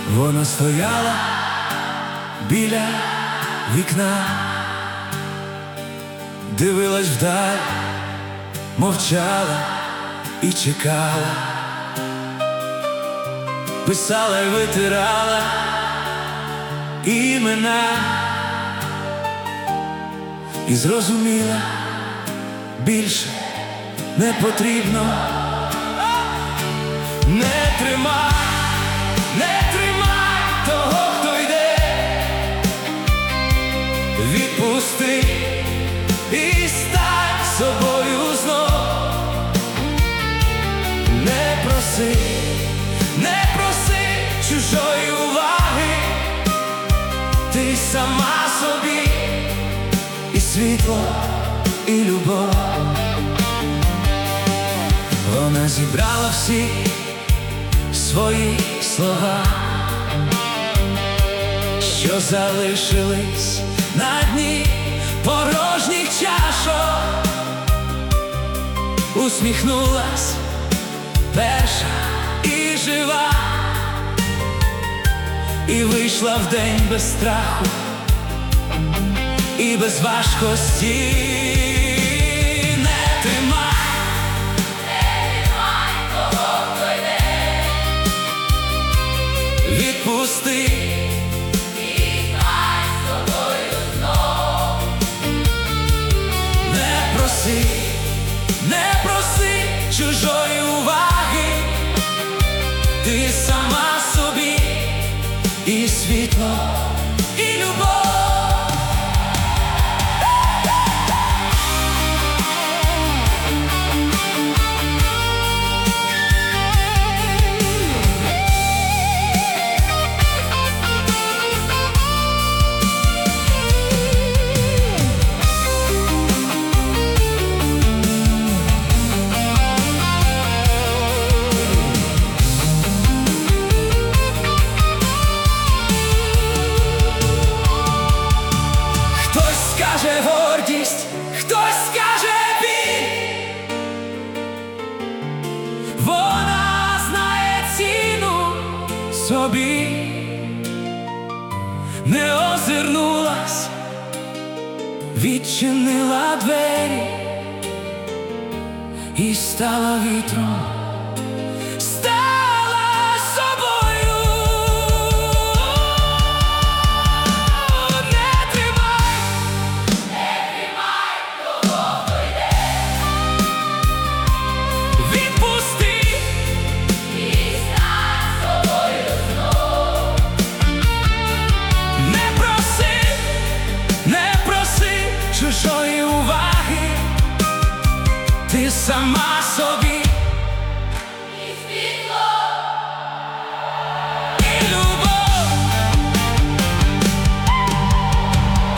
Вона стояла біля вікна, дивилась вдаль, мовчала і чекала, писала й витирала імена, і зрозуміла, більше не потрібно. Не тримай, не тримай того, хто йде, відпусти і стань собою знов. Не проси, не проси чужої уваги, ти сама собі і світло, і любов. Вона зібрала всі свої слова, що залишились на дні порожніх чашок, усміхнулась перша і жива, і вийшла вдень без страху і без важкості. Не тримай того, хто йде, відпусти і стань собою знов. Не проси, не проси чужої уваги, ти сама собі і світло, і любов. Скаже гордість, хтось скаже біль, вона знає ціну собі, не озирнулась, відчинила двері і стала вітром, стала собою. Чужої уваги, ти сама собі